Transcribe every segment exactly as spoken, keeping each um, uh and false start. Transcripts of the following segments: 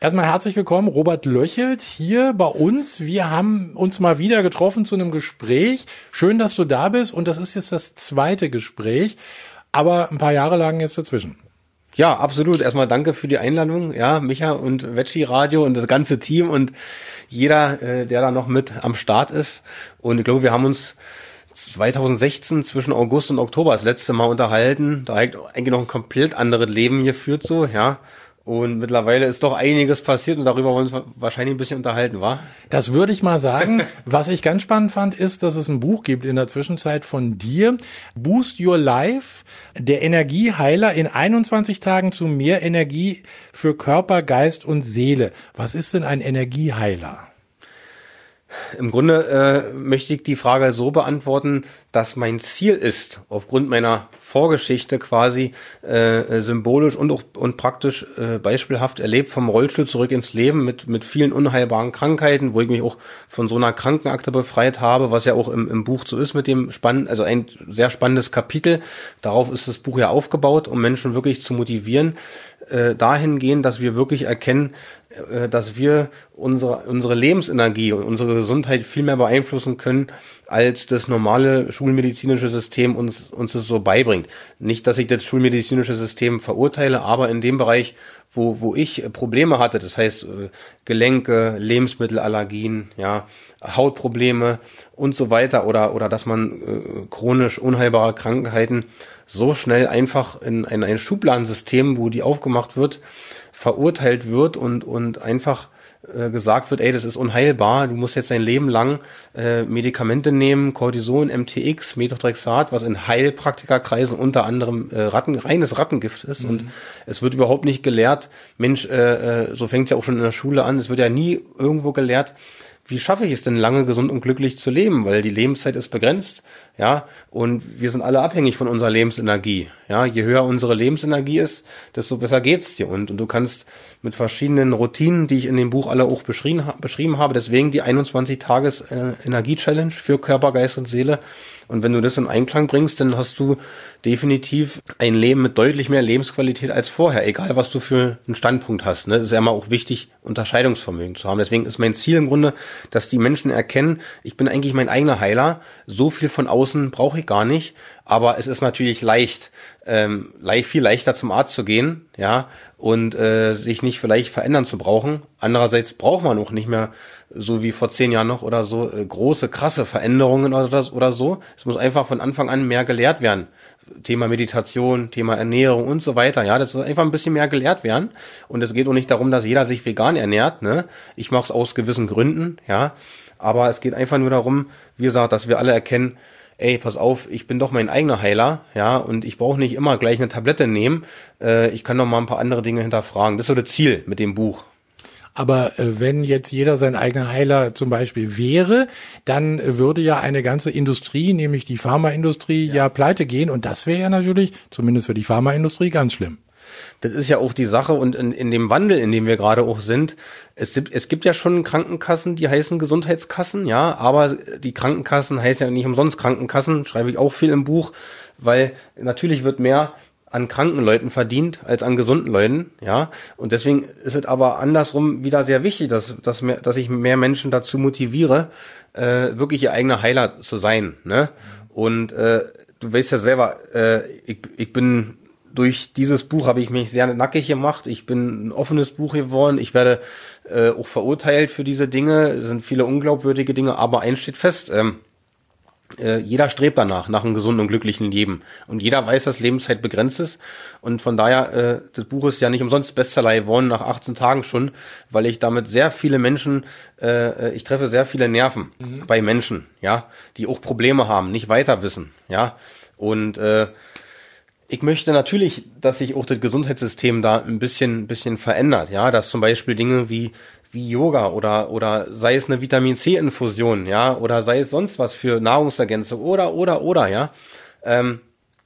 Erstmal herzlich willkommen, Robert Löchelt, hier bei uns. Wir haben uns mal wieder getroffen zu einem Gespräch. Schön, dass du da bist und das ist jetzt das zweite Gespräch, aber ein paar Jahre lagen jetzt dazwischen. Ja, absolut. Erstmal danke für die Einladung, ja, Micha und Veggie Radio und das ganze Team und jeder, äh, der da noch mit am Start ist. Und ich glaube, wir haben uns zwanzig sechzehn zwischen August und Oktober das letzte Mal unterhalten. Da eigentlich noch ein komplett anderes Leben hier führt so, ja. Und mittlerweile ist doch einiges passiert und darüber wollen wir uns wahrscheinlich ein bisschen unterhalten, wa? Das würde ich mal sagen. Was ich ganz spannend fand, ist, dass es ein Buch gibt in der Zwischenzeit von dir. Boost Your Life, der Energieheiler in einundzwanzig Tagen zu mehr Energie für Körper, Geist und Seele. Was ist denn ein Energieheiler? Im Grunde äh, möchte ich die Frage so beantworten, dass mein Ziel ist, aufgrund meiner Vorgeschichte quasi äh, symbolisch und auch und praktisch äh, beispielhaft erlebt, vom Rollstuhl zurück ins Leben mit mit vielen unheilbaren Krankheiten, wo ich mich auch von so einer Krankenakte befreit habe, was ja auch im, im Buch so ist mit dem spannenden, also ein sehr spannendes Kapitel. Darauf ist das Buch ja aufgebaut, um Menschen wirklich zu motivieren, äh, dahingehend, dass wir wirklich erkennen, dass wir unsere unsere Lebensenergie und unsere Gesundheit viel mehr beeinflussen können, als das normale schulmedizinische System uns uns es so beibringt. Nicht, dass ich das schulmedizinische System verurteile, aber in dem Bereich, wo wo ich Probleme hatte, das heißt Gelenke, Lebensmittelallergien, ja, Hautprobleme und so weiter oder oder dass man äh, chronisch unheilbare Krankheiten so schnell einfach in, in ein Schubladensystem, wo die aufgemacht wird, verurteilt wird und und einfach äh, gesagt wird, ey, das ist unheilbar, du musst jetzt dein Leben lang äh, Medikamente nehmen, Cortison, M T X, Methotrexat, was in Heilpraktikerkreisen unter anderem äh, Ratten, reines Rattengift ist. Mhm. Und es wird überhaupt nicht gelehrt, Mensch, äh, äh, so fängt es ja auch schon in der Schule an, es wird ja nie irgendwo gelehrt, wie schaffe ich es denn lange gesund und glücklich zu leben, weil die Lebenszeit ist begrenzt, ja, und wir sind alle abhängig von unserer Lebensenergie, ja, je höher unsere Lebensenergie ist, desto besser geht's dir und, und du kannst mit verschiedenen Routinen, die ich in dem Buch alle auch beschrieben, beschrieben habe, deswegen die einundzwanzig Tages äh, Energie-Challenge für Körper, Geist und Seele. Und wenn du das in Einklang bringst, dann hast du definitiv ein Leben mit deutlich mehr Lebensqualität als vorher, egal was du für einen Standpunkt hast. Ne? Das ist ja immer auch wichtig, Unterscheidungsvermögen zu haben. Deswegen ist mein Ziel im Grunde, dass die Menschen erkennen, ich bin eigentlich mein eigener Heiler, so viel von außen brauche ich gar nicht, aber es ist natürlich leicht, ähm, leicht viel leichter zum Arzt zu gehen, ja, und äh, sich nicht vielleicht verändern zu brauchen. Andererseits braucht man auch nicht mehr, so wie vor zehn Jahren noch oder so, äh, große, krasse Veränderungen oder, das, oder so. Es muss einfach von Anfang an mehr gelehrt werden. Thema Meditation, Thema Ernährung und so weiter, ja, das soll einfach ein bisschen mehr gelehrt werden. Und es geht auch nicht darum, dass jeder sich vegan ernährt, ne. Ich mache es aus gewissen Gründen, ja, aber es geht einfach nur darum, wie gesagt, dass wir alle erkennen, ey, pass auf, ich bin doch mein eigener Heiler, ja, und ich brauche nicht immer gleich eine Tablette nehmen, äh, ich kann doch mal ein paar andere Dinge hinterfragen. Das ist so das Ziel mit dem Buch. Aber äh, wenn jetzt jeder sein eigener Heiler zum Beispiel wäre, dann äh, würde ja eine ganze Industrie, nämlich die Pharmaindustrie, ja, ja pleite gehen und das wäre ja natürlich, zumindest für die Pharmaindustrie, ganz schlimm. Das ist ja auch die Sache und in, in dem Wandel, in dem wir gerade auch sind, es gibt, es gibt ja schon Krankenkassen, die heißen Gesundheitskassen, ja, aber die Krankenkassen heißen ja nicht umsonst Krankenkassen, schreibe ich auch viel im Buch, weil natürlich wird mehr an kranken Leuten verdient als an gesunden Leuten, ja, und deswegen ist es aber andersrum wieder sehr wichtig, dass, dass, mehr, dass ich mehr Menschen dazu motiviere, äh, wirklich ihr eigener Heiler zu sein, ne, und äh, du weißt ja selber, äh, ich, ich bin durch dieses Buch habe ich mich sehr nackig gemacht. Ich bin ein offenes Buch geworden. Ich werde äh, auch verurteilt für diese Dinge. Es sind viele unglaubwürdige Dinge, aber eins steht fest. Ähm, äh, jeder strebt danach, nach einem gesunden und glücklichen Leben. Und jeder weiß, dass Lebenszeit begrenzt ist. Und von daher, äh, das Buch ist ja nicht umsonst Bestseller geworden, nach achtzehn Tagen schon, weil ich damit sehr viele Menschen, äh, ich treffe sehr viele Nerven mhm. bei Menschen, ja, die auch Probleme haben, nicht weiter wissen, ja. Und äh, ich möchte natürlich, dass sich auch das Gesundheitssystem da ein bisschen, ein bisschen verändert, ja, dass zum Beispiel Dinge wie, wie Yoga oder, oder sei es eine Vitamin-C-Infusion, ja, oder sei es sonst was für Nahrungsergänzung oder, oder, oder, ja, ähm,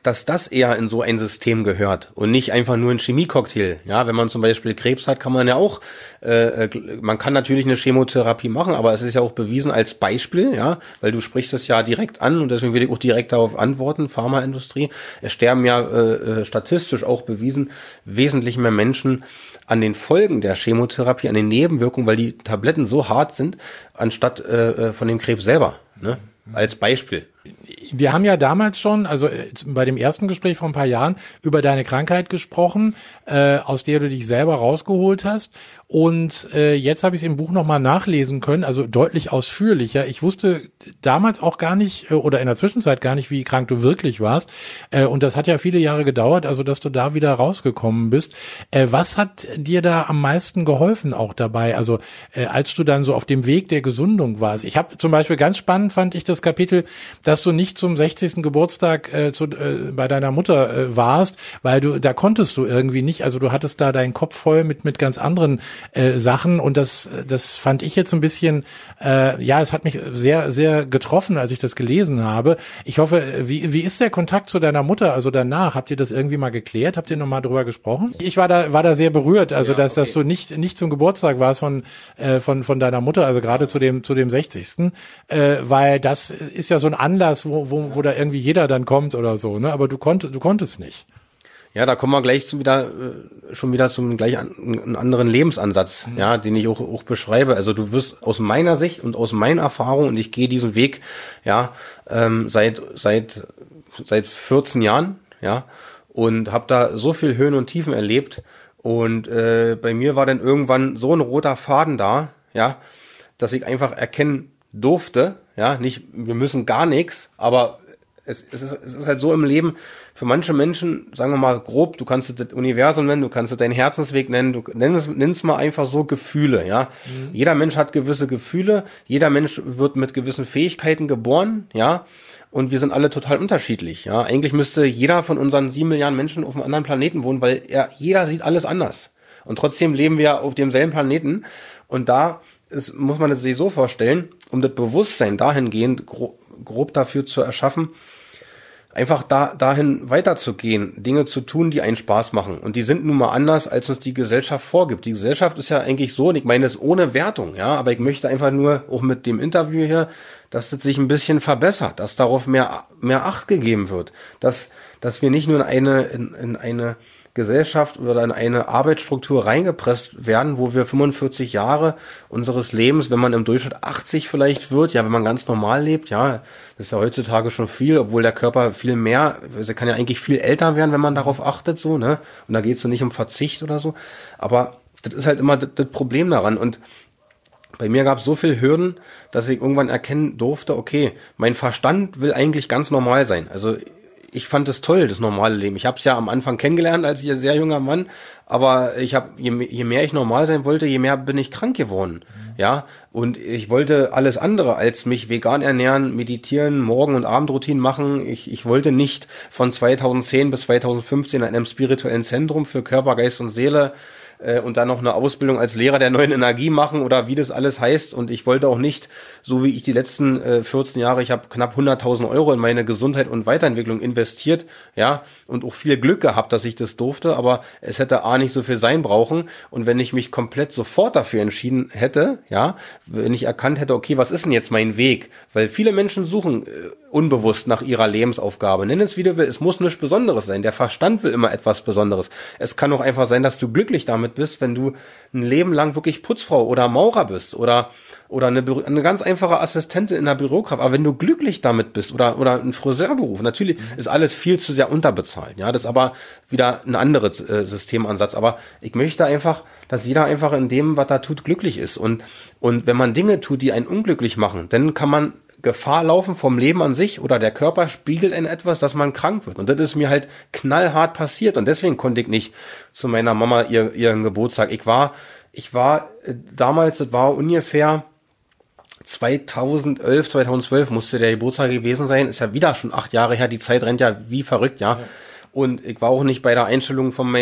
dass das eher in so ein System gehört und nicht einfach nur ein Chemiecocktail. Ja, wenn man zum Beispiel Krebs hat, kann man ja auch, äh, man kann natürlich eine Chemotherapie machen, aber es ist ja auch bewiesen als Beispiel, ja, weil du sprichst es ja direkt an und deswegen will ich auch direkt darauf antworten, Pharmaindustrie. Es sterben ja äh, statistisch auch bewiesen wesentlich mehr Menschen an den Folgen der Chemotherapie, an den Nebenwirkungen, weil die Tabletten so hart sind, anstatt äh, von dem Krebs selber, ne? Als Beispiel. Wir haben ja damals schon, also bei dem ersten Gespräch vor ein paar Jahren, über deine Krankheit gesprochen, äh, aus der du dich selber rausgeholt hast. Und äh, jetzt habe ich es im Buch nochmal nachlesen können, also deutlich ausführlicher. Ich wusste damals auch gar nicht äh, oder in der Zwischenzeit gar nicht, wie krank du wirklich warst. Äh, und das hat ja viele Jahre gedauert, also dass du da wieder rausgekommen bist. Äh, was hat dir da am meisten geholfen auch dabei? Also äh, als du dann so auf dem Weg der Gesundung warst. Ich habe zum Beispiel ganz spannend, fand ich das Kapitel, dass du nicht zum sechzigsten Geburtstag äh, zu, äh, bei deiner Mutter äh, warst, weil du da konntest du irgendwie nicht, also du hattest da deinen Kopf voll mit mit ganz anderen äh, Sachen und das das fand ich jetzt ein bisschen, äh, ja, es hat mich sehr sehr getroffen, als ich das gelesen habe. Ich hoffe, wie wie ist der Kontakt zu deiner Mutter, also danach? Habt ihr das irgendwie mal geklärt? Habt ihr noch mal drüber gesprochen? Ich war da war da sehr berührt, also ja, dass okay. dass du nicht nicht zum Geburtstag warst von äh, von von deiner Mutter, also gerade zu dem zu dem sechzigsten Äh, weil das ist ja so ein Anlass, wo wo wo da irgendwie jeder dann kommt oder so, ne? Aber du konntest du konntest nicht. Ja, da kommen wir gleich zum wieder äh, schon wieder zum gleich an, einen anderen Lebensansatz, mhm. ja, den ich auch auch beschreibe. Also du wirst aus meiner Sicht und aus meiner Erfahrung, und ich gehe diesen Weg, ja, ähm, seit seit seit vierzehn Jahren, ja, und habe da so viel Höhen und Tiefen erlebt. Und äh, bei mir war dann irgendwann so ein roter Faden da, ja, dass ich einfach erkennen durfte, ja, nicht, wir müssen gar nichts, aber es, es, ist, es ist halt so im Leben, für manche Menschen, sagen wir mal grob, du kannst es das Universum nennen, du kannst es deinen Herzensweg nennen, du nennst es mal einfach so Gefühle, ja. Mhm. Jeder Mensch hat gewisse Gefühle, jeder Mensch wird mit gewissen Fähigkeiten geboren, ja, und wir sind alle total unterschiedlich, ja. Eigentlich müsste jeder von unseren sieben Milliarden Menschen auf einem anderen Planeten wohnen, weil er, jeder sieht alles anders. Und trotzdem leben wir auf demselben Planeten und da ist, muss man es sich so vorstellen, um das Bewusstsein dahingehend grob, grob dafür zu erschaffen, einfach da dahin weiterzugehen, Dinge zu tun, die einen Spaß machen. Und die sind nun mal anders, als uns die Gesellschaft vorgibt. Die Gesellschaft ist ja eigentlich so, und ich meine das ohne Wertung, ja, aber ich möchte einfach nur, auch mit dem Interview hier, dass das sich ein bisschen verbessert, dass darauf mehr mehr Acht gegeben wird, dass dass wir nicht nur in eine in, in eine Gesellschaft oder in eine Arbeitsstruktur reingepresst werden, wo wir fünfundvierzig Jahre unseres Lebens, wenn man im Durchschnitt achtzig vielleicht wird, ja, wenn man ganz normal lebt, ja, das ist ja heutzutage schon viel, obwohl der Körper viel mehr, also kann ja eigentlich viel älter werden, wenn man darauf achtet, so, ne, und da geht es so nicht um Verzicht oder so, aber das ist halt immer das, das Problem daran. Und bei mir gab es so viel Hürden, dass ich irgendwann erkennen durfte, okay, mein Verstand will eigentlich ganz normal sein, also ich fand es toll, das normale Leben. Ich habe es ja am Anfang kennengelernt als ich ein sehr junger Mann, aber ich habe je, je mehr ich normal sein wollte, je mehr bin ich krank geworden. Mhm. Ja, und ich wollte alles andere als mich vegan ernähren, meditieren, Morgen- und Abendroutinen machen. Ich ich wollte nicht von zweitausendzehn bis zweitausendfünfzehn in einem spirituellen Zentrum für Körper, Geist und Seele und dann noch eine Ausbildung als Lehrer der neuen Energie machen oder wie das alles heißt. Und ich wollte auch nicht, so wie ich die letzten äh, vierzehn Jahre, ich habe knapp hunderttausend Euro in meine Gesundheit und Weiterentwicklung investiert, ja, und auch viel Glück gehabt, dass ich das durfte, aber es hätte A nicht so viel sein brauchen. Und wenn ich mich komplett sofort dafür entschieden hätte, ja, wenn ich erkannt hätte, okay, was ist denn jetzt mein Weg? Weil viele Menschen suchen äh, unbewusst nach ihrer Lebensaufgabe. Nenn es wie du willst, es muss nichts Besonderes sein. Der Verstand will immer etwas Besonderes. Es kann auch einfach sein, dass du glücklich damit bist, wenn du ein Leben lang wirklich Putzfrau oder Maurer bist oder oder eine, eine ganz einfache Assistentin in der Bürokraft, aber wenn du glücklich damit bist oder oder ein Friseurberuf, natürlich ist alles viel zu sehr unterbezahlt, ja, das ist aber wieder ein anderes äh, Systemansatz, aber ich möchte einfach, dass jeder einfach in dem, was er tut, glücklich ist und und wenn man Dinge tut, die einen unglücklich machen, dann kann man Gefahr laufen vom Leben an sich oder der Körper spiegelt in etwas, dass man krank wird. Und das ist mir halt knallhart passiert. Und deswegen konnte ich nicht zu meiner Mama ihr, ihren Geburtstag. Ich war, ich war äh, damals, das war ungefähr zweitausendelf, zweitausendzwölf musste der Geburtstag gewesen sein. Ist ja wieder schon acht Jahre her. Die Zeit rennt ja wie verrückt, ja. ja. Und ich war auch nicht bei der Einstellung von meinen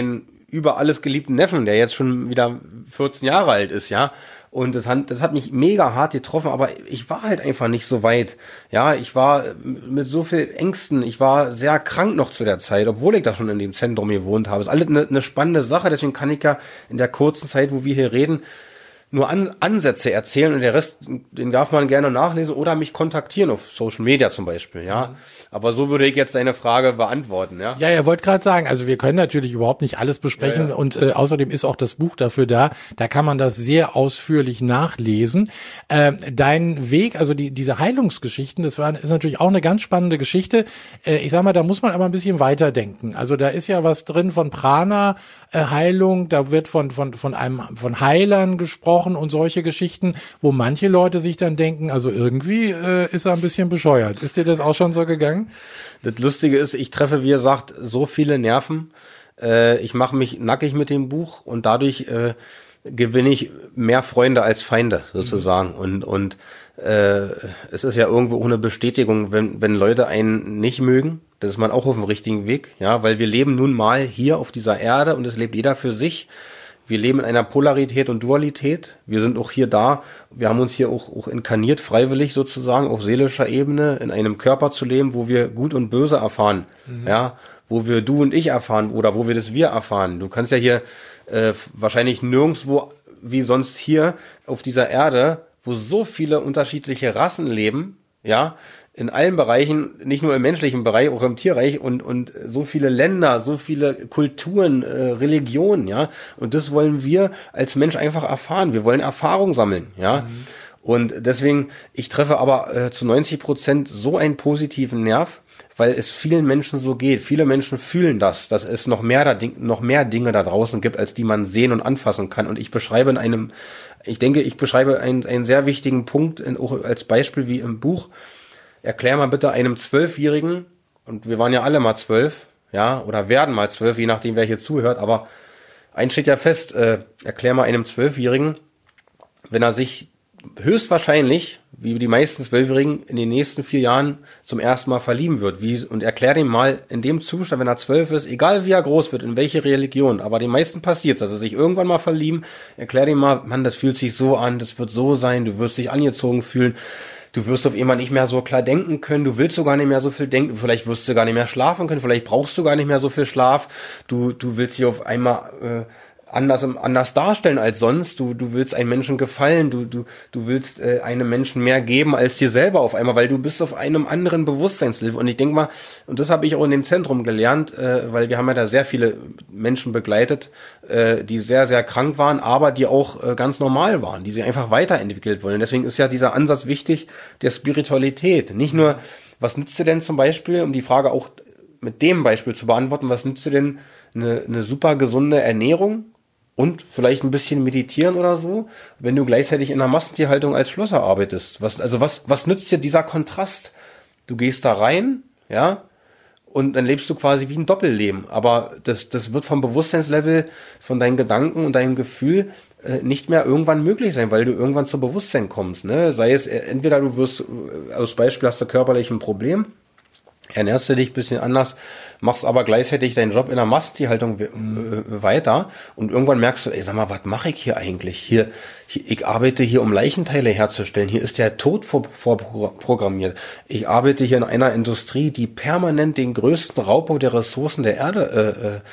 über alles geliebten Neffen, der jetzt schon wieder vierzehn Jahre alt ist, ja. Und das hat, das hat mich mega hart getroffen, aber ich war halt einfach nicht so weit. Ja, ich war mit so viel Ängsten, ich war sehr krank noch zu der Zeit, obwohl ich da schon in dem Zentrum gewohnt habe. Das ist alles eine, eine spannende Sache, deswegen kann ich ja in der kurzen Zeit, wo wir hier reden, nur An- Ansätze erzählen und der Rest, den darf man gerne nachlesen oder mich kontaktieren auf Social Media zum Beispiel, ja. Mhm. Aber so würde ich jetzt deine Frage beantworten, ja. Ja, er wollte gerade sagen, also wir können natürlich überhaupt nicht alles besprechen, ja, ja. und äh, außerdem ist auch das Buch dafür da, da kann man das sehr ausführlich nachlesen. Äh, dein Weg, also die diese Heilungsgeschichten, das war ist natürlich auch eine ganz spannende Geschichte. Äh, ich sag mal, da muss man aber ein bisschen weiterdenken. Also da ist ja was drin von Prana äh, Heilung, da wird von von von einem von Heilern gesprochen und solche Geschichten, wo manche Leute sich dann denken, also irgendwie äh, ist er ein bisschen bescheuert. Ist dir das auch schon so gegangen? Das Lustige ist, ich treffe, wie gesagt, so viele Nerven. Äh, ich mache mich nackig mit dem Buch und dadurch äh, gewinne ich mehr Freunde als Feinde sozusagen. Mhm. Und und äh, es ist ja irgendwo auch eine Bestätigung, wenn wenn Leute einen nicht mögen, das ist man auch auf dem richtigen Weg, ja, weil wir leben nun mal hier auf dieser Erde und es lebt jeder für sich. Wir leben in einer Polarität und Dualität. Wir sind auch hier da. Wir haben uns hier auch, auch inkarniert, freiwillig sozusagen, auf seelischer Ebene, in einem Körper zu leben, wo wir Gut und Böse erfahren. Mhm. Ja, wo wir du und ich erfahren oder wo wir das wir erfahren. Du kannst ja hier äh, wahrscheinlich nirgendwo wie sonst hier auf dieser Erde, wo so viele unterschiedliche Rassen leben, ja, in allen Bereichen, nicht nur im menschlichen Bereich, auch im Tierreich und und so viele Länder, so viele Kulturen, äh, Religionen, ja, und das wollen wir als Mensch einfach erfahren. Wir wollen Erfahrung sammeln, ja. Mhm. Und deswegen, ich treffe aber äh, zu neunzig Prozent so einen positiven Nerv, weil es vielen Menschen so geht. Viele Menschen fühlen das, dass es noch mehr da, noch mehr Dinge da draußen gibt, als die man sehen und anfassen kann. Und ich beschreibe in einem, ich denke, ich beschreibe einen einen sehr wichtigen Punkt in, auch als Beispiel wie im Buch. Erklär mal bitte einem Zwölfjährigen, und wir waren ja alle mal zwölf, ja, oder werden mal zwölf, je nachdem, wer hier zuhört, aber eins steht ja fest, äh, erklär mal einem Zwölfjährigen, wenn er sich höchstwahrscheinlich, wie die meisten Zwölfjährigen, in den nächsten vier Jahren zum ersten Mal verlieben wird, wie, und erklär dem mal in dem Zustand, wenn er zwölf ist, egal wie er groß wird, in welche Religion, aber den meisten passiert's, dass er sich irgendwann mal verlieben, erklär dem mal, Mann, das fühlt sich so an, das wird so sein, du wirst dich angezogen fühlen, du wirst auf einmal nicht mehr so klar denken können, du willst so gar nicht mehr so viel denken, vielleicht wirst du gar nicht mehr schlafen können, vielleicht brauchst du gar nicht mehr so viel Schlaf, du du willst dich auf einmal äh, anders anders darstellen als sonst, du du willst einem Menschen gefallen, du du du willst äh, einem Menschen mehr geben als dir selber auf einmal, weil du bist auf einem anderen Bewusstseinslevel. Und ich denke mal, und das habe ich auch in dem Zentrum gelernt, äh, weil wir haben ja da sehr viele Menschen begleitet, äh, die sehr sehr krank waren, aber die auch äh, ganz normal waren, die sich einfach weiterentwickelt wollen. Deswegen ist ja dieser Ansatz wichtig der Spiritualität. Nicht nur, was nützt dir denn zum Beispiel, um die Frage auch mit dem Beispiel zu beantworten, was nützt dir denn eine, eine super gesunde Ernährung und vielleicht ein bisschen meditieren oder so, wenn du gleichzeitig in einer Massentierhaltung als Schlosser arbeitest? Was, also was, was nützt dir dieser Kontrast? Du gehst da rein, ja, und dann lebst du quasi wie ein Doppelleben. Aber das, das wird vom Bewusstseinslevel, von deinen Gedanken und deinem Gefühl äh, nicht mehr irgendwann möglich sein, weil du irgendwann zum Bewusstsein kommst, ne? Sei es, äh, entweder du wirst, äh, aus Beispiel hast du körperlich ein Problem, ernährst du dich ein bisschen anders, machst aber gleichzeitig deinen Job in der Masttierhaltung äh, weiter und irgendwann merkst du, ey, sag mal, was mache ich hier eigentlich? Hier, hier, ich arbeite hier, um Leichenteile herzustellen. Hier ist der Tod vor, vorprogrammiert. Ich arbeite hier in einer Industrie, die permanent den größten Raubbau der Ressourcen der Erde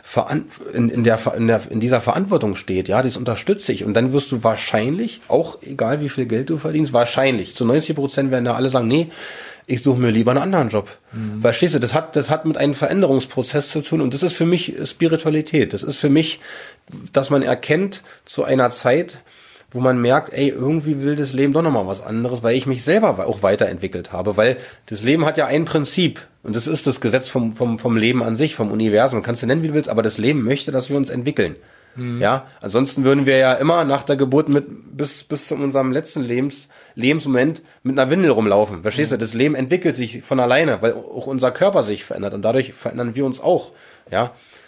äh, in, in, der, in, der, in dieser Verantwortung steht. Ja, das unterstütze ich. Und dann wirst du wahrscheinlich, auch egal wie viel Geld du verdienst, wahrscheinlich, zu neunzig Prozent werden da alle sagen, nee, ich suche mir lieber einen anderen Job. Mhm. Verstehst du, das hat, das hat mit einem Veränderungsprozess zu tun und das ist für mich Spiritualität. Das ist für mich, dass man erkennt zu einer Zeit, wo man merkt, ey, irgendwie will das Leben doch nochmal was anderes, weil ich mich selber auch weiterentwickelt habe, weil das Leben hat ja ein Prinzip und das ist das Gesetz vom, vom, vom Leben an sich, vom Universum. Kannst du nennen, wie du willst, aber das Leben möchte, dass wir uns entwickeln. Mhm. Ja, ansonsten würden wir ja immer nach der Geburt mit bis bis zu unserem letzten Lebens Lebensmoment mit einer Windel rumlaufen. Verstehst mhm. du? Das Leben entwickelt sich von alleine, weil auch unser Körper sich verändert und dadurch verändern wir uns auch. Ja,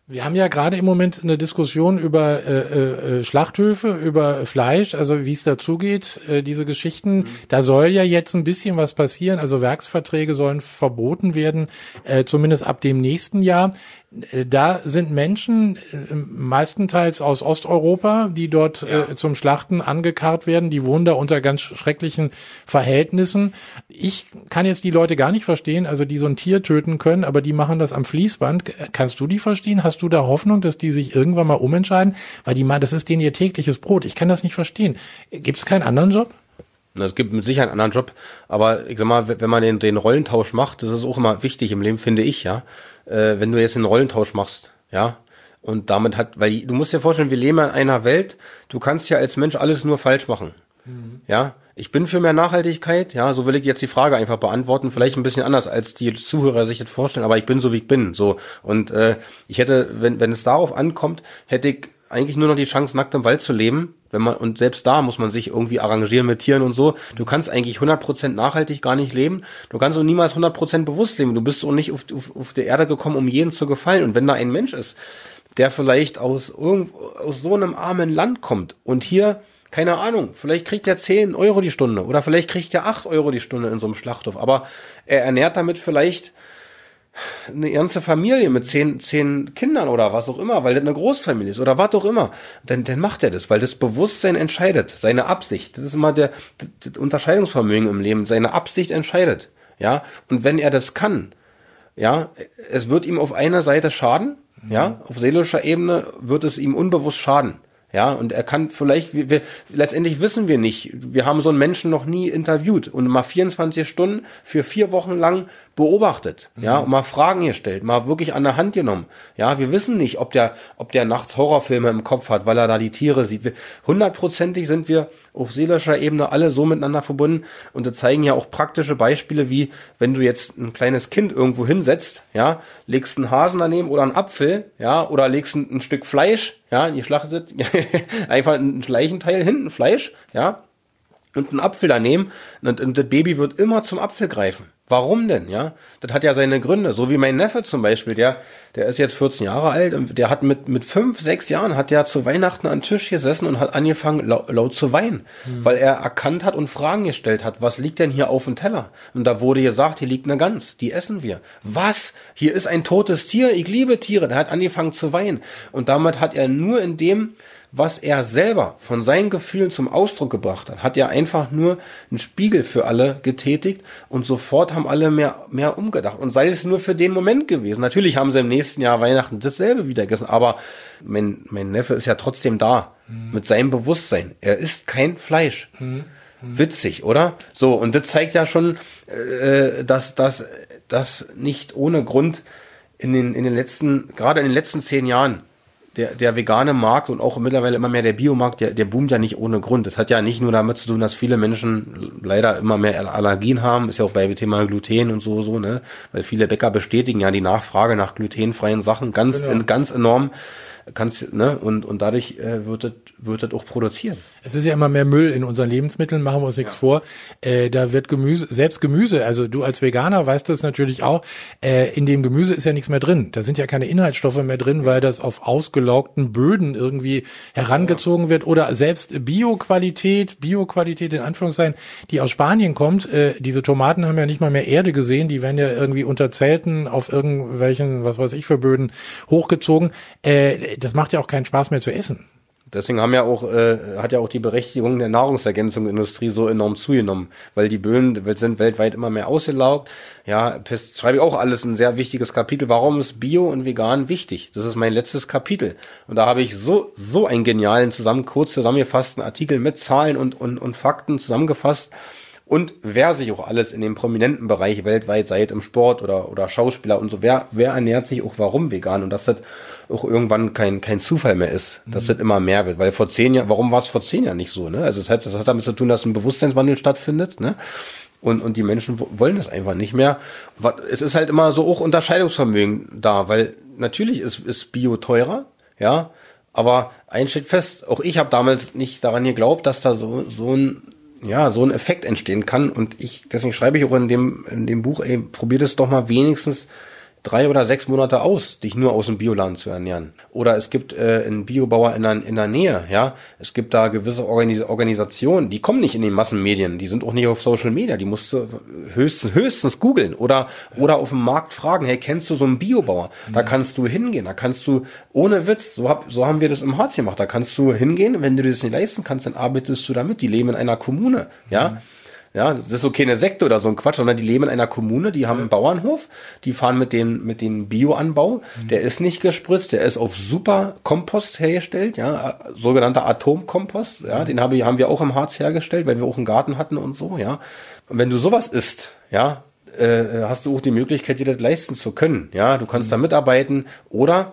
Wir haben ja gerade im Moment eine Diskussion über äh, äh, Schlachthöfe, über Fleisch, also wie es dazugeht, äh, diese Geschichten. Mhm. Da soll ja jetzt ein bisschen was passieren, also Werksverträge sollen verboten werden, äh, zumindest ab dem nächsten Jahr. Da sind Menschen, äh, meistenteils aus Osteuropa, die dort ja. äh, zum Schlachten angekarrt werden, die wohnen da unter ganz schrecklichen Verhältnissen. Ich kann jetzt die Leute gar nicht verstehen, also die so ein Tier töten können, aber die machen das am Fließband. Kannst du die verstehen? Hast du da Hoffnung, dass die sich irgendwann mal umentscheiden? Weil die mal, das ist denen ihr tägliches Brot. Ich kann das nicht verstehen. Gibt es keinen anderen Job? Es gibt mit Sicherheit einen anderen Job, aber ich sag mal, wenn man den, den Rollentausch macht, das ist auch immer wichtig im Leben, finde ich, ja. Äh, wenn du jetzt den Rollentausch machst, ja, und damit hat, weil du musst dir vorstellen, wir leben in einer Welt, du kannst ja als Mensch alles nur falsch machen, mhm. ja. Ich bin für mehr Nachhaltigkeit, ja, so will ich jetzt die Frage einfach beantworten, vielleicht ein bisschen anders, als die Zuhörer sich das vorstellen, aber ich bin so, wie ich bin, so. Und äh, ich hätte, wenn wenn es darauf ankommt, hätte ich eigentlich nur noch die Chance, nackt im Wald zu leben, wenn man, und selbst da muss man sich irgendwie arrangieren mit Tieren und so. Du kannst eigentlich hundert Prozent nachhaltig gar nicht leben. Du kannst auch niemals hundert Prozent bewusst leben. Du bist auch nicht auf, auf, auf der Erde gekommen, um jedem zu gefallen. Und wenn da ein Mensch ist, der vielleicht aus irgend, aus so einem armen Land kommt und hier, keine Ahnung, vielleicht kriegt er zehn Euro die Stunde oder vielleicht kriegt er acht Euro die Stunde in so einem Schlachthof, aber er ernährt damit vielleicht eine ganze Familie mit zehn, zehn Kindern oder was auch immer, weil das eine Großfamilie ist oder was auch immer, dann, dann macht er das, weil das Bewusstsein entscheidet, seine Absicht, das ist immer der, das Unterscheidungsvermögen im Leben, seine Absicht entscheidet, ja, und wenn er das kann, ja, es wird ihm auf einer Seite schaden, mhm. ja, auf seelischer Ebene wird es ihm unbewusst schaden. Ja, und er kann vielleicht, wir, wir, letztendlich wissen wir nicht, wir haben so einen Menschen noch nie interviewt und mal vierundzwanzig Stunden für vier Wochen lang beobachtet, mhm. ja, und mal Fragen gestellt, mal wirklich an der Hand genommen. Ja, wir wissen nicht, ob der, ob der nachts Horrorfilme im Kopf hat, weil er da die Tiere sieht. Hundertprozentig sind wir auf seelischer Ebene alle so miteinander verbunden und das zeigen ja auch praktische Beispiele, wie wenn du jetzt ein kleines Kind irgendwo hinsetzt, ja, legst einen Hasen daneben oder einen Apfel, ja, oder legst ein, ein Stück Fleisch, ja, die schlachtet einfach ein Leichenteil hinten Fleisch, ja, und einen Apfel daneben und, und das Baby wird immer zum Apfel greifen. Warum denn, ja? Das hat ja seine Gründe. So wie mein Neffe zum Beispiel, der, der ist jetzt vierzehn Jahre alt und der hat mit, mit fünf, sechs Jahren hat der zu Weihnachten an den Tisch gesessen und hat angefangen laut, laut zu weinen, mhm. weil er erkannt hat und Fragen gestellt hat. Was liegt denn hier auf dem Teller? Und da wurde gesagt, hier liegt eine Gans, die essen wir. Was? Hier ist ein totes Tier? Ich liebe Tiere. Der hat angefangen zu weinen. Und damit hat er nur in dem, was er selber von seinen Gefühlen zum Ausdruck gebracht hat, hat er einfach nur einen Spiegel für alle getätigt und sofort haben alle mehr, mehr umgedacht. Und sei es nur für den Moment gewesen. Natürlich haben sie im nächsten Jahr Weihnachten dasselbe wieder gegessen, aber mein, mein Neffe ist ja trotzdem da, mhm. mit seinem Bewusstsein. Er isst kein Fleisch. Mhm. Witzig, oder? So, und das zeigt ja schon, äh, dass das dass nicht ohne Grund in den, in den letzten, gerade in den letzten zehn Jahren, Der, der vegane Markt und auch mittlerweile immer mehr der Biomarkt, der, der boomt ja nicht ohne Grund. Das hat ja nicht nur damit zu tun, dass viele Menschen leider immer mehr Allergien haben, ist ja auch bei Thema Gluten und so, so, ne, weil viele Bäcker bestätigen ja die Nachfrage nach glutenfreien Sachen ganz, genau. ganz enorm. Kannst, ne, und, und dadurch äh, wird das, wird das auch produziert. Es ist ja immer mehr Müll in unseren Lebensmitteln, machen wir uns nichts ja. vor. Äh, da wird Gemüse, selbst Gemüse, also du als Veganer weißt das natürlich auch, äh, in dem Gemüse ist ja nichts mehr drin. Da sind ja keine Inhaltsstoffe mehr drin, weil das auf ausgelaugten Böden irgendwie herangezogen ja. wird. Oder selbst Bioqualität, Bioqualität in Anführungszeichen, die aus Spanien kommt. Äh, diese Tomaten haben ja nicht mal mehr Erde gesehen, die werden ja irgendwie unter Zelten auf irgendwelchen, was weiß ich für Böden hochgezogen. Äh, das macht ja auch keinen Spaß mehr zu essen. Deswegen haben ja auch, äh, hat ja auch die Berechtigung der Nahrungsergänzungsindustrie so enorm zugenommen, weil die Böden sind weltweit immer mehr ausgelaugt. Ja, das schreibe ich auch alles ein sehr wichtiges Kapitel. Warum ist Bio und Vegan wichtig? Das ist mein letztes Kapitel. Und da habe ich so, so einen genialen, zusammen, kurz zusammengefassten Artikel mit Zahlen und, und, und Fakten zusammengefasst. Und wer sich auch alles in dem prominenten Bereich weltweit, sei es im Sport oder, oder Schauspieler und so, wer, wer ernährt sich auch warum vegan? Und dass das auch irgendwann kein, kein Zufall mehr ist, dass mhm. das immer mehr wird. Weil vor zehn Jahren, warum war es vor zehn Jahren nicht so, ne? Also das heißt, das hat damit zu tun, dass ein Bewusstseinswandel stattfindet, ne? Und, und die Menschen wollen das einfach nicht mehr. Es ist halt immer so auch Unterscheidungsvermögen da, weil natürlich ist, ist Bio teurer, ja. Aber eins steht fest, auch ich habe damals nicht daran geglaubt, dass da so, so ein, ja, so ein Effekt entstehen kann. Und ich, deswegen schreibe ich auch in dem, in dem Buch, ey, probiert es doch mal wenigstens drei oder sechs Monate aus, dich nur aus dem Bioladen zu ernähren. Oder es gibt äh, einen Biobauer in der, in der Nähe, ja. Es gibt da gewisse Organis- Organisationen, die kommen nicht in den Massenmedien, die sind auch nicht auf Social Media, die musst du höchstens, höchstens googeln oder, ja. oder auf dem Markt fragen, hey, kennst du so einen Biobauer? Mhm. Da kannst du hingehen, da kannst du, ohne Witz, so, hab, so haben wir das im Harz gemacht, da kannst du hingehen, wenn du das nicht leisten kannst, dann arbeitest du damit, die leben in einer Kommune, ja. Mhm. Ja, das ist so keine Sekte oder so ein Quatsch, sondern die leben in einer Kommune, die haben einen Bauernhof, die fahren mit dem, mit dem Bioanbau, mhm. der ist nicht gespritzt, der ist auf super Kompost hergestellt, ja, sogenannter Atomkompost, ja, mhm. den habe ich, haben wir auch im Harz hergestellt, weil wir auch einen Garten hatten und so, ja. Und wenn du sowas isst, ja, äh, hast du auch die Möglichkeit, dir das leisten zu können, ja, du kannst mhm. da mitarbeiten oder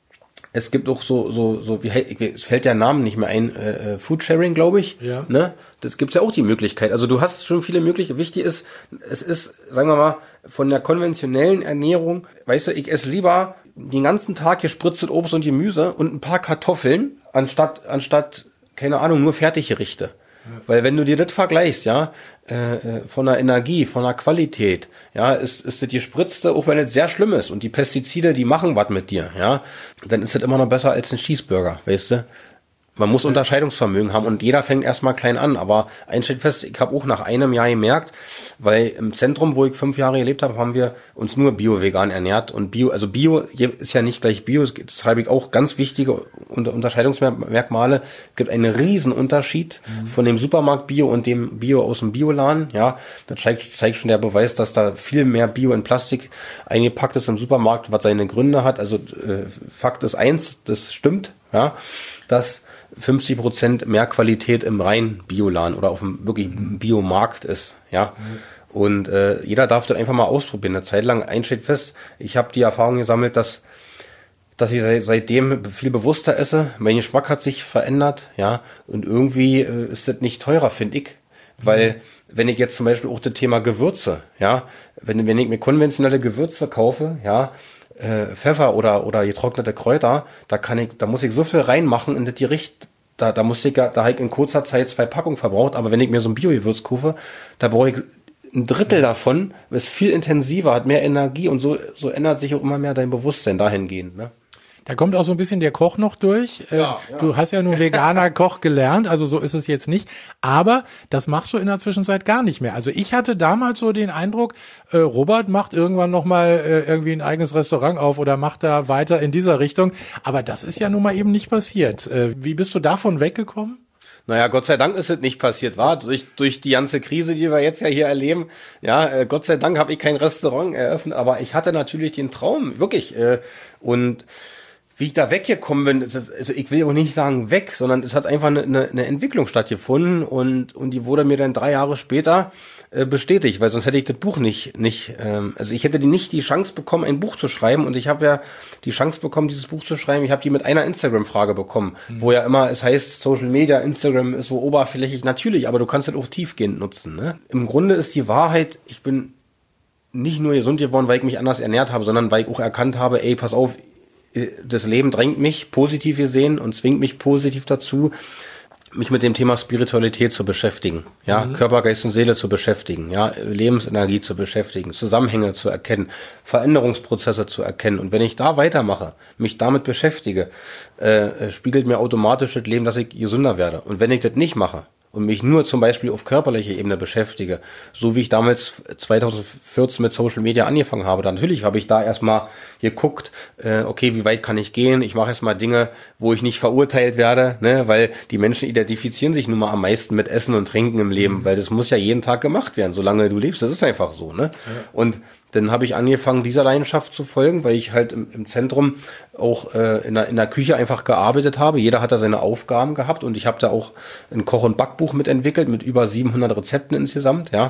es gibt auch so, so, so, wie, es fällt der Name nicht mehr ein, äh, Foodsharing, glaube ich. Ja. Ne? Das gibt's ja auch die Möglichkeit. Also du hast schon viele Möglichkeiten. Wichtig ist, es ist, sagen wir mal, von der konventionellen Ernährung, weißt du, ich esse lieber den ganzen Tag gespritztes Obst und Gemüse und ein paar Kartoffeln, anstatt, anstatt, keine Ahnung, nur Fertiggerichte. Ja. Weil wenn du dir das vergleichst, ja, äh, von der Energie, von der Qualität, ja, ist, ist das gespritzte, auch wenn es sehr schlimm ist und die Pestizide, die machen was mit dir, ja, dann ist das immer noch besser als ein Cheeseburger, weißt du? Man muss Unterscheidungsvermögen haben und jeder fängt erstmal klein an, aber eins steht fest, ich habe auch nach einem Jahr gemerkt, weil im Zentrum, wo ich fünf Jahre gelebt habe, haben wir uns nur bio-vegan ernährt und Bio, also Bio ist ja nicht gleich Bio, das habe ich auch ganz wichtige Unterscheidungsmerkmale, es gibt einen riesen Unterschied mhm. von dem Supermarkt Bio und dem Bio aus dem Bioladen, ja, das zeigt, zeigt schon der Beweis, dass da viel mehr Bio in Plastik eingepackt ist im Supermarkt, was seine Gründe hat, also äh, Fakt ist eins, das stimmt, ja, dass fünfzig Prozent mehr Qualität im reinen Bioladen oder auf dem wirklich Biomarkt ist, ja. Mhm. Und äh, jeder darf das einfach mal ausprobieren. Eine Zeit lang, eins steht fest, ich habe die Erfahrung gesammelt, dass dass ich seitdem viel bewusster esse. Mein Geschmack hat sich verändert, ja. Und irgendwie äh, ist das nicht teurer, finde ich. Weil, mhm. wenn ich jetzt zum Beispiel auch das Thema Gewürze, ja, wenn, wenn ich mir konventionelle Gewürze kaufe, ja, Äh, Pfeffer oder oder getrocknete Kräuter, da kann ich, da muss ich so viel reinmachen in das Gericht, da da muss ich da habe ich in kurzer Zeit zwei Packungen verbraucht, aber wenn ich mir so ein Bio-Gewürz kaufe, da brauche ich ein Drittel davon, ist viel intensiver, hat mehr Energie und so so ändert sich auch immer mehr dein Bewusstsein dahingehend, ne? Da kommt auch so ein bisschen der Koch noch durch. Ja, ja. Du hast ja nur veganer Koch gelernt, also so ist es jetzt nicht. Aber das machst du in der Zwischenzeit gar nicht mehr. Also ich hatte damals so den Eindruck, äh, Robert macht irgendwann nochmal äh, irgendwie ein eigenes Restaurant auf oder macht da weiter in dieser Richtung. Aber das ist ja nun mal eben nicht passiert. Äh, wie bist du davon weggekommen? Naja, Gott sei Dank ist es nicht passiert, war durch durch die ganze Krise, die wir jetzt ja hier erleben. Ja, äh, Gott sei Dank habe ich kein Restaurant eröffnet, aber ich hatte natürlich den Traum, wirklich. Äh, und wie ich da weggekommen bin, ist, also ich will auch nicht sagen weg, sondern es hat einfach eine, eine, eine Entwicklung stattgefunden und und die wurde mir dann drei Jahre später äh, bestätigt, weil sonst hätte ich das Buch nicht nicht, ähm, also ich hätte nicht die Chance bekommen, ein Buch zu schreiben und ich habe ja die Chance bekommen, dieses Buch zu schreiben. Ich habe die mit einer Instagram-Frage bekommen, mhm. wo ja immer es heißt, Social Media, Instagram ist so oberflächlich, natürlich, aber du kannst das auch tiefgehend nutzen. Ne? Im Grunde ist die Wahrheit, ich bin nicht nur gesund geworden, weil ich mich anders ernährt habe, sondern weil ich auch erkannt habe, ey, pass auf, das Leben drängt mich positiv gesehen und zwingt mich positiv dazu, mich mit dem Thema Spiritualität zu beschäftigen, ja, mhm. Körper, Geist und Seele zu beschäftigen, ja, Lebensenergie zu beschäftigen, Zusammenhänge zu erkennen, Veränderungsprozesse zu erkennen. Und wenn ich da weitermache, mich damit beschäftige, äh, spiegelt mir automatisch das Leben, dass ich gesünder werde. Und wenn ich das nicht mache und mich nur zum Beispiel auf körperlicher Ebene beschäftige, so wie ich damals zweitausendvierzehn mit Social Media angefangen habe, dann natürlich habe ich da erstmal geguckt, äh, okay, wie weit kann ich gehen? Ich mache erstmal Dinge, wo ich nicht verurteilt werde, ne, weil die Menschen identifizieren sich nun mal am meisten mit Essen und Trinken im Leben, mhm. weil das muss ja jeden Tag gemacht werden, solange du lebst, das ist einfach so, ne? Ja. Und dann habe ich angefangen, dieser Leidenschaft zu folgen, weil ich halt im, im Zentrum auch äh, in, der, in der Küche einfach gearbeitet habe. Jeder hat da seine Aufgaben gehabt und ich habe da auch ein Koch- und Backbuch mitentwickelt mit über siebenhundert Rezepten insgesamt, ja,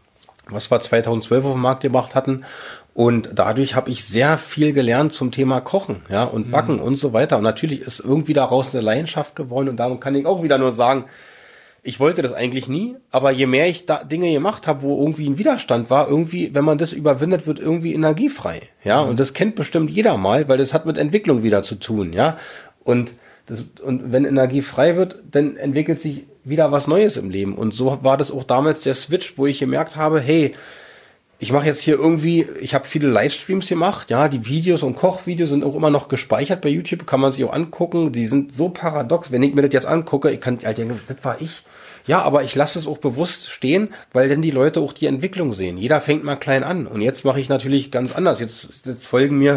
was wir zweitausendzwölf auf dem Markt gemacht hatten. Und dadurch habe ich sehr viel gelernt zum Thema Kochen, ja, und Backen mhm. und so weiter. Und natürlich ist irgendwie daraus eine Leidenschaft geworden und darum kann ich auch wieder nur sagen, ich wollte das eigentlich nie, aber je mehr ich da Dinge gemacht habe, wo irgendwie ein Widerstand war, irgendwie, wenn man das überwindet, wird irgendwie energiefrei, ja, mhm. und das kennt bestimmt jeder mal, weil das hat mit Entwicklung wieder zu tun, ja, und das, und wenn Energie frei wird, dann entwickelt sich wieder was Neues im Leben und so war das auch damals der Switch, wo ich gemerkt habe, hey, ich mache jetzt hier irgendwie, ich habe viele Livestreams gemacht, ja, die Videos und Kochvideos sind auch immer noch gespeichert bei YouTube, kann man sich auch angucken, die sind so paradox, wenn ich mir das jetzt angucke, ich kann halt denken, das war ich. Ja, aber ich lasse es auch bewusst stehen, weil dann die Leute auch die Entwicklung sehen. Jeder fängt mal klein an und jetzt mache ich natürlich ganz anders. Jetzt, jetzt folgen mir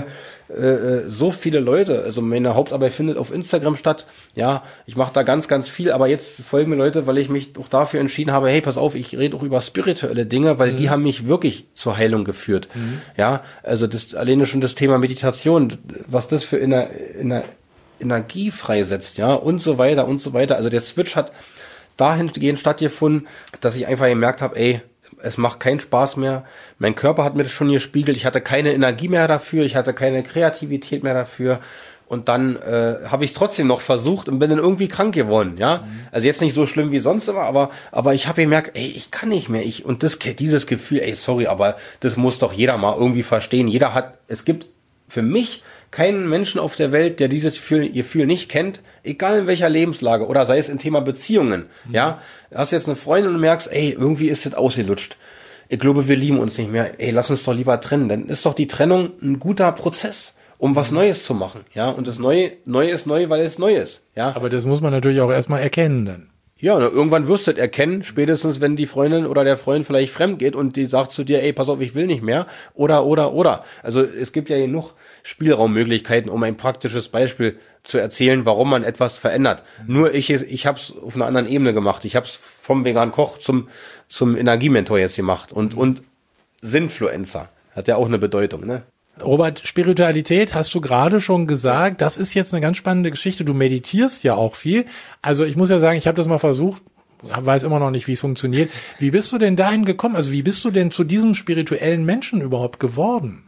äh, so viele Leute. Also meine Hauptarbeit findet auf Instagram statt. Ja, ich mache da ganz, ganz viel, aber jetzt folgen mir Leute, weil ich mich auch dafür entschieden habe, hey, pass auf, ich rede auch über spirituelle Dinge, weil mhm. die haben mich wirklich zur Heilung geführt. Mhm. Ja, also das alleine schon das Thema Meditation, was das für Ener, Ener, Energie freisetzt, ja, und so weiter und so weiter. Also der Switch hat dahingehend stattgefunden, dass ich einfach gemerkt habe, ey, es macht keinen Spaß mehr. Mein Körper hat mir das schon gespiegelt. Ich hatte keine Energie mehr dafür. Ich hatte keine Kreativität mehr dafür. Und dann äh, habe ich es trotzdem noch versucht und bin dann irgendwie krank geworden, ja. Mhm. Also jetzt nicht so schlimm wie sonst immer, aber aber ich habe gemerkt, ey, ich kann nicht mehr. Ich und das dieses Gefühl, ey, sorry, aber das muss doch jeder mal irgendwie verstehen. Jeder hat, es gibt für mich keinen Menschen auf der Welt, der dieses Gefühl, Gefühl nicht kennt, egal in welcher Lebenslage oder sei es im Thema Beziehungen, mhm. ja. Du hast jetzt eine Freundin und merkst, ey, irgendwie ist das ausgelutscht. Ich glaube, wir lieben uns nicht mehr. Ey, lass uns doch lieber trennen. Dann ist doch die Trennung ein guter Prozess, um was Neues zu machen, ja. Und das Neue, Neue ist neu, weil es neu ist, ja. Aber das muss man natürlich auch erstmal erkennen dann. Ja, na, irgendwann wirst du das erkennen, spätestens wenn die Freundin oder der Freund vielleicht fremd geht und die sagt zu dir, ey, pass auf, ich will nicht mehr, oder, oder, oder. Also es gibt ja genug Spielraummöglichkeiten, um ein praktisches Beispiel zu erzählen, warum man etwas verändert. Mhm. Nur ich, ich habe es auf einer anderen Ebene gemacht. Ich habe es vom veganen Koch zum zum Energiementor jetzt gemacht und und Sinfluencer hat ja auch eine Bedeutung, ne? Robert, Spiritualität hast du gerade schon gesagt, das ist jetzt eine ganz spannende Geschichte. Du meditierst ja auch viel. Also ich muss ja sagen, ich habe das mal versucht, weiß immer noch nicht, wie es funktioniert. Wie bist du denn dahin gekommen? Also wie bist du denn zu diesem spirituellen Menschen überhaupt geworden?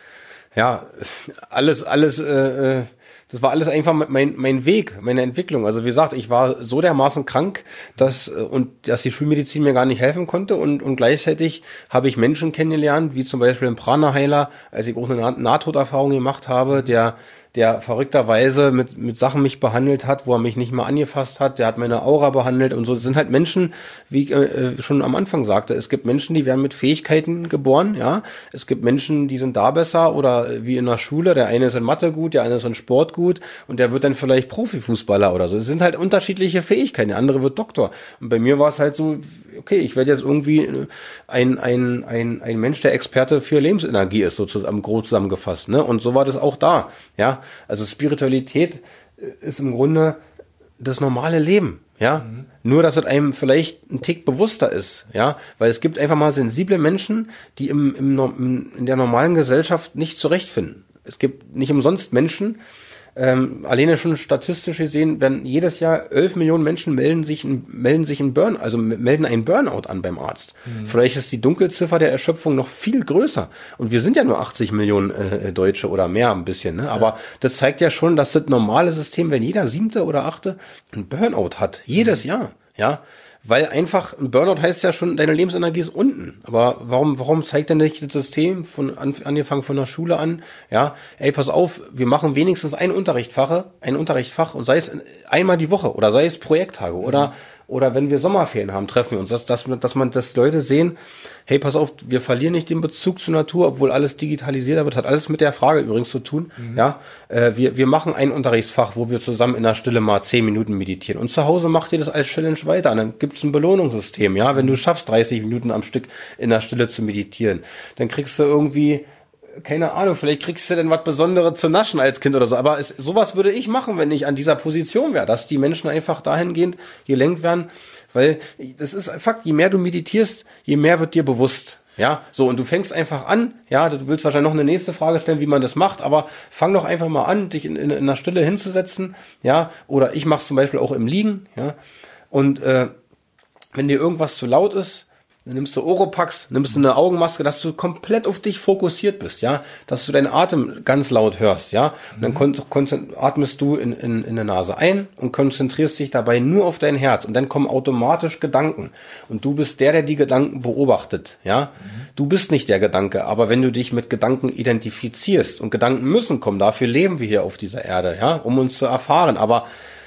Ja, alles, alles, äh, das war alles einfach mein mein Weg, meine Entwicklung. Also wie gesagt, ich war so dermaßen krank, dass und dass die Schulmedizin mir gar nicht helfen konnte und und gleichzeitig habe ich Menschen kennengelernt, wie zum Beispiel ein Prana-Heiler, als ich auch eine Nahtoderfahrung gemacht habe, der der verrückterweise mit mit Sachen mich behandelt hat, wo er mich nicht mal angefasst hat, der hat meine Aura behandelt und so. Das sind halt Menschen, wie ich äh, schon am Anfang sagte, es gibt Menschen, die werden mit Fähigkeiten geboren, ja. Es gibt Menschen, die sind da besser oder wie in der Schule, der eine ist in Mathe gut, der eine ist in Sport gut und der wird dann vielleicht Profifußballer oder so. Es sind halt unterschiedliche Fähigkeiten, der andere wird Doktor. Und bei mir war es halt so, okay, ich werde jetzt irgendwie ein ein ein ein Mensch, der Experte für Lebensenergie ist, sozusagen grob zusammengefasst, ne? Und so war das auch da, ja. Also Spiritualität ist im Grunde das normale Leben, ja. Mhm. Nur, dass es einem vielleicht ein Tick bewusster ist, ja. Weil es gibt einfach mal sensible Menschen, die im, im in der normalen Gesellschaft nicht zurechtfinden. Es gibt nicht umsonst Menschen, ähm, alleine schon statistisch gesehen, werden jedes Jahr elf Millionen Menschen melden sich melden sich in Burn, also melden einen Burnout an beim Arzt. Mhm. Vielleicht ist die Dunkelziffer der Erschöpfung noch viel größer. Und wir sind ja nur achtzig Millionen äh, Deutsche oder mehr ein bisschen, ne? Ja. Aber das zeigt ja schon, dass das normale System, wenn jeder siebte oder achte ein Burnout hat, jedes mhm. Jahr, ja. Weil einfach, ein Burnout heißt ja schon, deine Lebensenergie ist unten. Aber warum, warum zeigt denn nicht das System von, an, angefangen von der Schule an, ja, ey, pass auf, wir machen wenigstens ein Unterrichtsfach, ein Unterrichtsfach und sei es einmal die Woche oder sei es Projekttage mhm. oder, oder wenn wir Sommerferien haben, treffen wir uns, dass, dass, dass man, dass Leute sehen, hey, pass auf, wir verlieren nicht den Bezug zur Natur, obwohl alles digitalisiert wird, hat alles mit der Frage übrigens zu tun, mhm. ja, äh, wir, wir machen ein Unterrichtsfach, wo wir zusammen in der Stille mal zehn Minuten meditieren und zu Hause macht ihr das als Challenge weiter, und dann gibt's ein Belohnungssystem, ja, wenn du schaffst, dreißig Minuten am Stück in der Stille zu meditieren, dann kriegst du irgendwie, keine Ahnung, vielleicht kriegst du denn was Besonderes zu naschen als Kind oder so, aber es, sowas würde ich machen, wenn ich an dieser Position wäre, dass die Menschen einfach dahingehend gelenkt werden, weil das ist Fakt, je mehr du meditierst, je mehr wird dir bewusst, ja, so, und du fängst einfach an, ja, du willst wahrscheinlich noch eine nächste Frage stellen, wie man das macht, aber fang doch einfach mal an, dich in, in, in der Stille hinzusetzen, ja, oder ich mach's zum Beispiel auch im Liegen, ja, und äh, wenn dir irgendwas zu laut ist, dann nimmst du Oropax, nimmst du eine Augenmaske, dass du komplett auf dich fokussiert bist, ja, dass du deinen Atem ganz laut hörst, ja, und dann kon- kon- atmest du in, in, in der Nase ein und konzentrierst dich dabei nur auf dein Herz und dann kommen automatisch Gedanken und du bist der, der die Gedanken beobachtet, ja, mhm. du bist nicht der Gedanke, aber wenn du dich mit Gedanken identifizierst und Gedanken müssen kommen, dafür leben wir hier auf dieser Erde, ja, um uns zu erfahren, aber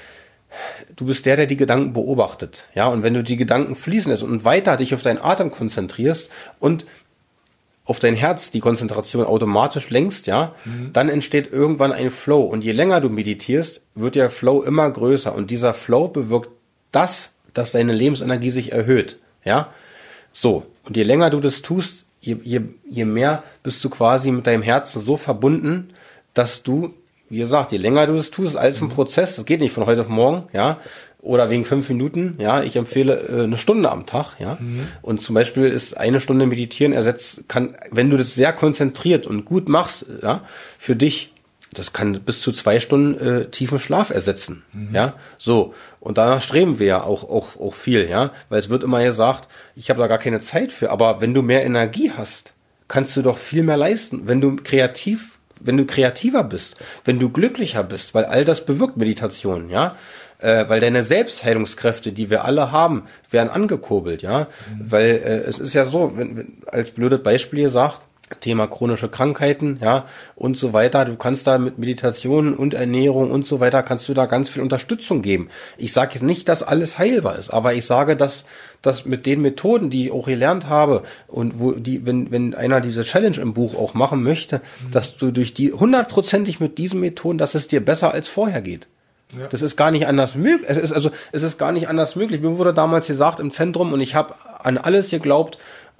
du bist der, der die Gedanken beobachtet, ja, und wenn du die Gedanken fließen lässt und weiter dich auf deinen Atem konzentrierst und auf dein Herz die Konzentration automatisch lenkst, ja, mhm. dann entsteht irgendwann ein Flow. Und je länger du meditierst, wird der Flow immer größer. Und dieser Flow bewirkt das, dass deine Lebensenergie sich erhöht, ja. So. Und je länger du das tust, je, je, je mehr bist du quasi mit deinem Herzen so verbunden, dass du, wie gesagt, je länger du das tust, alles ein Prozess, das geht nicht von heute auf morgen, ja, oder wegen fünf Minuten, ja, ich empfehle äh, eine Stunde am Tag, ja, mhm. und zum Beispiel ist eine Stunde Meditieren ersetzt, kann, wenn du das sehr konzentriert und gut machst, ja, für dich, das kann bis zu zwei Stunden äh, tiefen Schlaf ersetzen, mhm. ja, so, und danach streben wir ja auch, auch, auch viel, ja, weil es wird immer gesagt, ich habe da gar keine Zeit für, aber wenn du mehr Energie hast, kannst du doch viel mehr leisten, wenn du kreativ, wenn du kreativer bist, wenn du glücklicher bist, weil all das bewirkt Meditation, ja, äh, weil deine Selbstheilungskräfte, die wir alle haben, werden angekurbelt, ja, mhm. weil äh, es ist ja so, wenn, wenn als blödes Beispiel gesagt, Thema chronische Krankheiten, ja, und so weiter. Du kannst da mit Meditation und Ernährung und so weiter, kannst du da ganz viel Unterstützung geben. Ich sage jetzt nicht, dass alles heilbar ist, aber ich sage, dass, dass mit den Methoden, die ich auch gelernt habe und wo die, wenn, wenn einer diese Challenge im Buch auch machen möchte, mhm. dass du durch die hundertprozentig mit diesen Methoden, dass es dir besser als vorher geht. Ja. Das ist gar nicht anders möglich. Es ist also, es ist gar nicht anders möglich. Mir wurde damals gesagt im Zentrum und ich habe an alles geglaubt,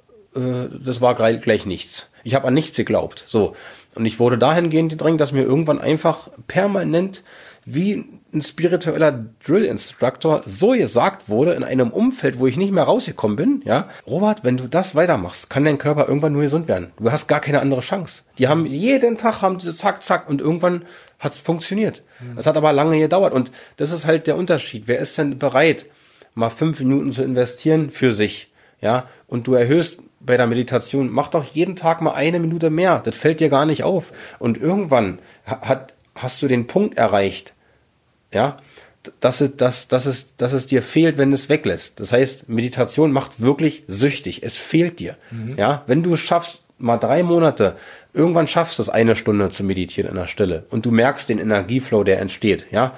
das war gleich, gleich nichts. Ich habe an nichts geglaubt. So. Und ich wurde dahingehend gedrängt, dass mir irgendwann einfach permanent wie ein spiritueller Drill-Instructor so gesagt wurde, in einem Umfeld, wo ich nicht mehr rausgekommen bin, ja, Robert, wenn du das weitermachst, kann dein Körper irgendwann nur gesund werden. Du hast gar keine andere Chance. Die haben jeden Tag, haben sie zack, zack, und irgendwann hat es funktioniert. Mhm. Das hat aber lange gedauert. Und das ist halt der Unterschied. Wer ist denn bereit, mal fünf Minuten zu investieren für sich? Ja, und du erhöhst bei der Meditation, mach doch jeden Tag mal eine Minute mehr. Das fällt dir gar nicht auf. Und irgendwann hat, hast du den Punkt erreicht, ja, dass es, dass, dass es, dass es dir fehlt, wenn es weglässt. Das heißt, Meditation macht wirklich süchtig. Es fehlt dir. Mhm. Ja, wenn du es schaffst, mal drei Monate, irgendwann schaffst du es, eine Stunde zu meditieren in der Stille und du merkst den Energieflow, der entsteht, ja,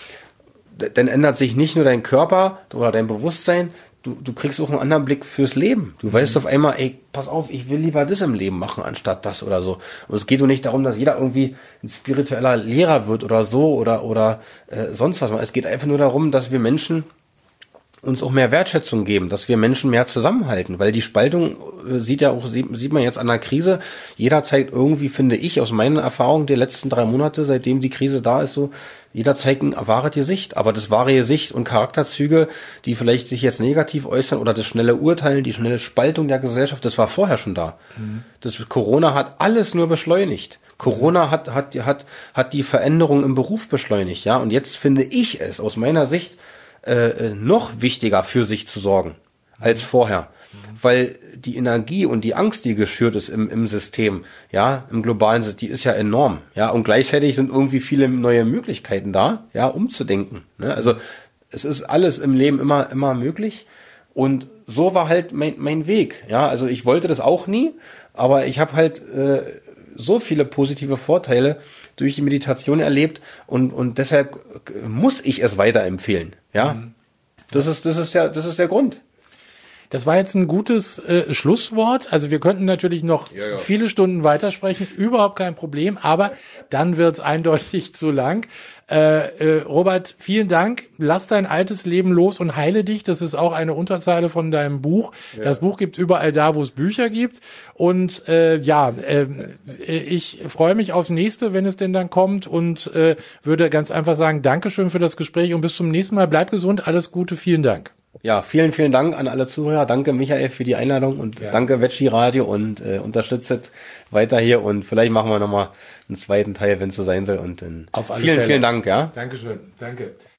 dann ändert sich nicht nur dein Körper oder dein Bewusstsein, Du, du kriegst auch einen anderen Blick fürs Leben. Du mhm. weißt auf einmal, ey, pass auf, ich will lieber das im Leben machen, anstatt das oder so. Und es geht doch nicht darum, dass jeder irgendwie ein spiritueller Lehrer wird oder so oder oder äh, sonst was. Es geht einfach nur darum, dass wir Menschen uns auch mehr Wertschätzung geben, dass wir Menschen mehr zusammenhalten, weil die Spaltung äh, sieht ja auch, sieht, sieht man jetzt an der Krise, jeder zeigt irgendwie, finde ich, aus meinen Erfahrungen der letzten drei Monate, seitdem die Krise da ist, so, jeder zeigt ein wahres Gesicht, aber das wahre Gesicht und Charakterzüge, die vielleicht sich jetzt negativ äußern oder das schnelle Urteilen, die schnelle Spaltung der Gesellschaft, das war vorher schon da. Mhm. Das Corona hat alles nur beschleunigt. Corona hat, hat, hat, hat die Veränderung im Beruf beschleunigt, ja, und jetzt finde ich es aus meiner Sicht Äh, noch wichtiger für sich zu sorgen als vorher, mhm. weil die Energie und die Angst, die geschürt ist im, im System, ja, im globalen System, die ist ja enorm, ja, und gleichzeitig sind irgendwie viele neue Möglichkeiten da, ja, umzudenken, ne? Also es ist alles im Leben immer immer möglich und so war halt mein mein Weg, ja, also ich wollte das auch nie, aber ich habe halt äh, so viele positive Vorteile durch die Meditation erlebt und und deshalb muss ich es weiterempfehlen. Ja, mhm. das ist das ist der das ist der Grund. Das war jetzt ein gutes äh, Schlusswort. Also wir könnten natürlich noch ja, ja. viele Stunden weitersprechen, überhaupt kein Problem, aber dann wird's eindeutig zu lang. Äh, äh, Robert, vielen Dank. Lass dein altes Leben los und heile dich. Das ist auch eine Unterzeile von deinem Buch. Ja. Das Buch gibt's überall da, wo es Bücher gibt. Und äh, ja, äh, ich freue mich aufs nächste, wenn es denn dann kommt und äh, würde ganz einfach sagen, Dankeschön für das Gespräch und bis zum nächsten Mal. Bleib gesund, alles Gute, vielen Dank. Ja, vielen, vielen Dank an alle Zuhörer. Danke, Michael, für die Einladung und ja. danke, Veggie Radio und äh, unterstützt weiter hier und vielleicht machen wir nochmal einen zweiten Teil, wenn es so sein soll. Und äh, Auf alle vielen, Fälle. vielen Dank, ja. Dankeschön, danke.